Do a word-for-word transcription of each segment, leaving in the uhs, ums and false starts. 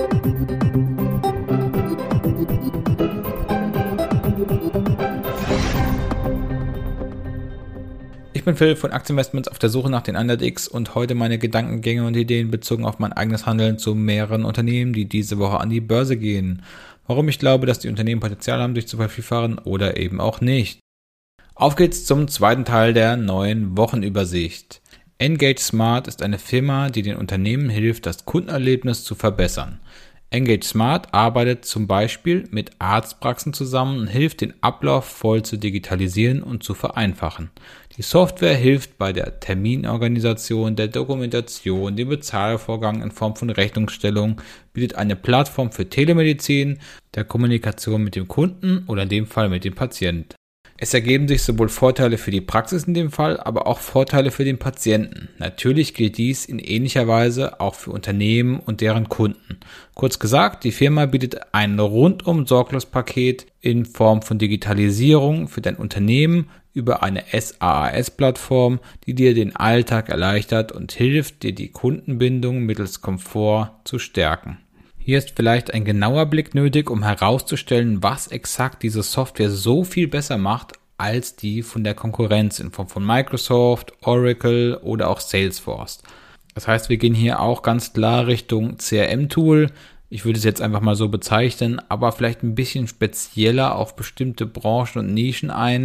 Ich bin Phil von Aktieninvestments auf der Suche nach den hundert X und heute meine Gedankengänge und Ideen bezogen auf mein eigenes Handeln zu mehreren Unternehmen, die diese Woche an die Börse gehen. Warum ich glaube, dass die Unternehmen Potenzial haben, sich zu vervielfachen oder eben auch nicht. Auf geht's zum zweiten Teil der neuen Wochenübersicht. EngageSmart ist eine Firma, die den Unternehmen hilft, das Kundenerlebnis zu verbessern. EngageSmart arbeitet zum Beispiel mit Arztpraxen zusammen und hilft, den Ablauf voll zu digitalisieren und zu vereinfachen. Die Software hilft bei der Terminorganisation, der Dokumentation, dem Bezahlvorgang in Form von Rechnungsstellung, bietet eine Plattform für Telemedizin, der Kommunikation mit dem Kunden oder in dem Fall mit dem Patienten. Es ergeben sich sowohl Vorteile für die Praxis in dem Fall, aber auch Vorteile für den Patienten. Natürlich gilt dies in ähnlicher Weise auch für Unternehmen und deren Kunden. Kurz gesagt, die Firma bietet ein rundum sorglos Paket in Form von Digitalisierung für dein Unternehmen über eine SaaS-Plattform, die dir den Alltag erleichtert und hilft, dir die Kundenbindung mittels Komfort zu stärken. Hier ist vielleicht ein genauer Blick nötig, um herauszustellen, was exakt diese Software so viel besser macht als die von der Konkurrenz in Form von Microsoft, Oracle oder auch Salesforce. Das heißt, wir gehen hier auch ganz klar Richtung C R M-Tool. Ich würde es jetzt einfach mal so bezeichnen, aber vielleicht ein bisschen spezieller auf bestimmte Branchen und Nischen ein.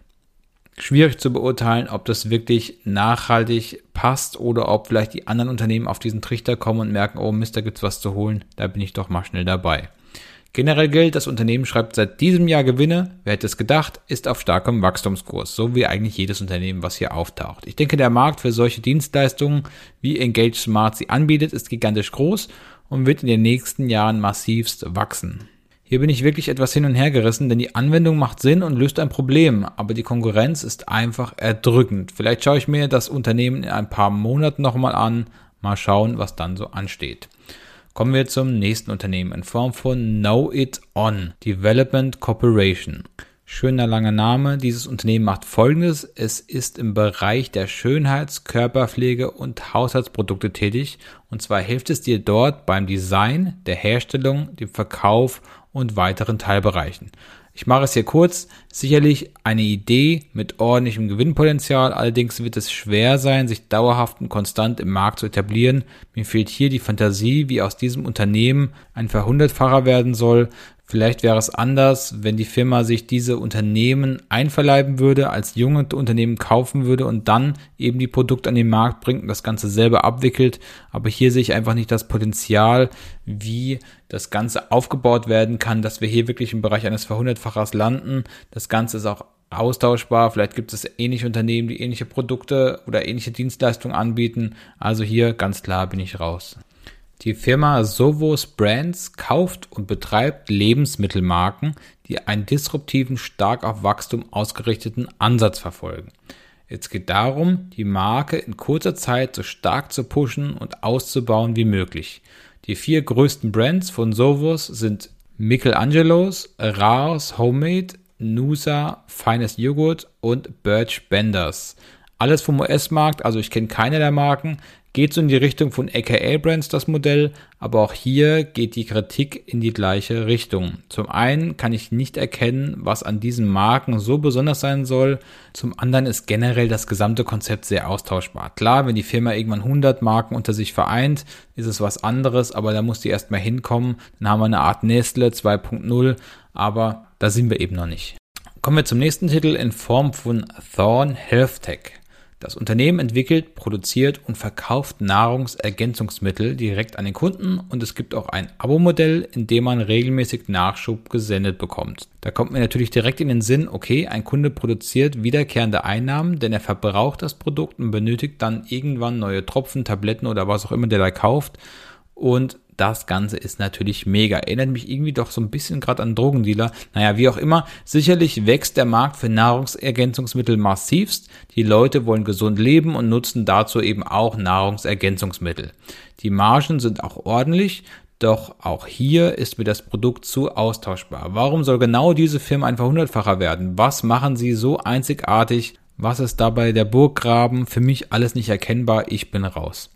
Schwierig zu beurteilen, ob das wirklich nachhaltig passt oder ob vielleicht die anderen Unternehmen auf diesen Trichter kommen und merken, oh Mist, da gibt's was zu holen, da bin ich doch mal schnell dabei. Generell gilt, das Unternehmen schreibt seit diesem Jahr Gewinne, wer hätte es gedacht, ist auf starkem Wachstumskurs, so wie eigentlich jedes Unternehmen, was hier auftaucht. Ich denke, der Markt für solche Dienstleistungen, wie EngageSmart sie anbietet, ist gigantisch groß und wird in den nächsten Jahren massivst wachsen. Hier bin ich wirklich etwas hin und her gerissen, denn die Anwendung macht Sinn und löst ein Problem, aber die Konkurrenz ist einfach erdrückend. Vielleicht schaue ich mir das Unternehmen in ein paar Monaten nochmal an, mal schauen, was dann so ansteht. Kommen wir zum nächsten Unternehmen in Form von Know It On Development Corporation. Schöner langer Name. Dieses Unternehmen macht Folgendes. Es ist im Bereich der Schönheits-, Körperpflege und Haushaltsprodukte tätig. Und zwar hilft es dir dort beim Design, der Herstellung, dem Verkauf und weiteren Teilbereichen. Ich mache es hier kurz. Sicherlich eine Idee mit ordentlichem Gewinnpotenzial. Allerdings wird es schwer sein, sich dauerhaft und konstant im Markt zu etablieren. Mir fehlt hier die Fantasie, wie aus diesem Unternehmen ein Verhundertfacher werden soll. Vielleicht wäre es anders, wenn die Firma sich diese Unternehmen einverleiben würde, als junge Unternehmen kaufen würde und dann eben die Produkte an den Markt bringt und das Ganze selber abwickelt. Aber hier sehe ich einfach nicht das Potenzial, wie das Ganze aufgebaut werden kann, dass wir hier wirklich im Bereich eines Verhundertfachers landen. Das Ganze ist auch austauschbar. Vielleicht gibt es ähnliche Unternehmen, die ähnliche Produkte oder ähnliche Dienstleistungen anbieten. Also hier ganz klar bin ich raus. Die Firma Sovos Brands kauft und betreibt Lebensmittelmarken, die einen disruptiven, stark auf Wachstum ausgerichteten Ansatz verfolgen. Es geht darum, die Marke in kurzer Zeit so stark zu pushen und auszubauen wie möglich. Die vier größten Brands von Sovos sind Michelangelos, Raos Homemade, Noosa, Finest Joghurt und Birch Benders. Alles vom U S-Markt, also ich kenne keine der Marken. Geht so in die Richtung von A K A Brands das Modell, aber auch hier geht die Kritik in die gleiche Richtung. Zum einen kann ich nicht erkennen, was an diesen Marken so besonders sein soll. Zum anderen ist generell das gesamte Konzept sehr austauschbar. Klar, wenn die Firma irgendwann hundert Marken unter sich vereint, ist es was anderes, aber da muss die erstmal hinkommen. Dann haben wir eine Art Nestle zwei Punkt null, aber da sind wir eben noch nicht. Kommen wir zum nächsten Titel in Form von Thorne HealthTech. Das Unternehmen entwickelt, produziert und verkauft Nahrungsergänzungsmittel direkt an den Kunden und es gibt auch ein Abo-Modell, in dem man regelmäßig Nachschub gesendet bekommt. Da kommt mir natürlich direkt in den Sinn, okay, ein Kunde produziert wiederkehrende Einnahmen, denn er verbraucht das Produkt und benötigt dann irgendwann neue Tropfen, Tabletten oder was auch immer der da kauft und das Ganze ist natürlich mega. Erinnert mich irgendwie doch so ein bisschen gerade an Drogendealer. Naja, wie auch immer, sicherlich wächst der Markt für Nahrungsergänzungsmittel massivst. Die Leute wollen gesund leben und nutzen dazu eben auch Nahrungsergänzungsmittel. Die Margen sind auch ordentlich, doch auch hier ist mir das Produkt zu austauschbar. Warum soll genau diese Firma ein Verhundertfacher werden? Was machen sie so einzigartig? Was ist dabei der Burggraben? Für mich alles nicht erkennbar. Ich bin raus.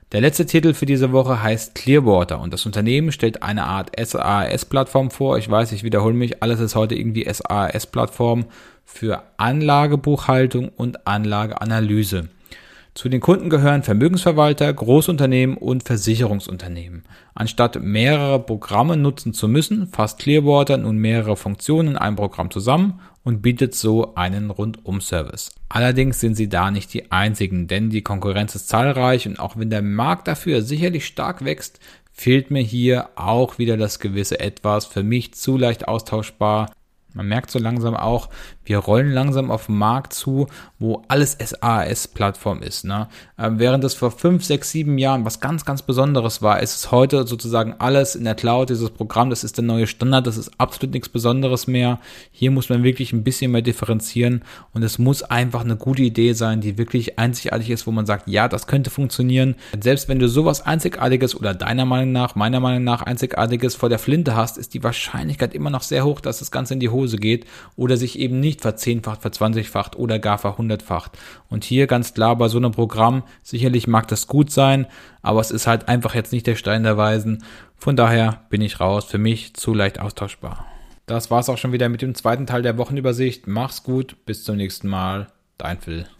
Der letzte Titel für diese Woche heißt Clearwater und das Unternehmen stellt eine Art S A S-Plattform vor. Ich weiß, ich wiederhole mich, alles ist heute irgendwie S A S-Plattform für Anlagebuchhaltung und Anlageanalyse. Zu den Kunden gehören Vermögensverwalter, Großunternehmen und Versicherungsunternehmen. Anstatt mehrere Programme nutzen zu müssen, fasst Clearwater nun mehrere Funktionen in einem Programm zusammen und bietet so einen Rundum-Service. Allerdings sind sie da nicht die einzigen, denn die Konkurrenz ist zahlreich und auch wenn der Markt dafür sicherlich stark wächst, fehlt mir hier auch wieder das gewisse Etwas, für mich zu leicht austauschbar. Man merkt so langsam auch, wir rollen langsam auf den Markt zu, wo alles S A S-Plattform ist. Ne? Ähm, während es vor fünf, sechs, sieben Jahren was ganz, ganz Besonderes war, ist es heute sozusagen alles in der Cloud, dieses Programm, das ist der neue Standard, das ist absolut nichts Besonderes mehr. Hier muss man wirklich ein bisschen mehr differenzieren und es muss einfach eine gute Idee sein, die wirklich einzigartig ist, wo man sagt, ja, das könnte funktionieren. Selbst wenn du sowas Einzigartiges oder deiner Meinung nach, meiner Meinung nach Einzigartiges vor der Flinte hast, ist die Wahrscheinlichkeit immer noch sehr hoch, dass das Ganze in die Hose geht oder sich eben nicht verzehnfacht, verzwanzigfacht oder gar verhundertfacht. Und hier ganz klar bei so einem Programm, sicherlich mag das gut sein, aber es ist halt einfach jetzt nicht der Stein der Weisen. Von daher bin ich raus, für mich zu leicht austauschbar. Das war's auch schon wieder mit dem zweiten Teil der Wochenübersicht. Mach's gut, bis zum nächsten Mal. Dein Phil.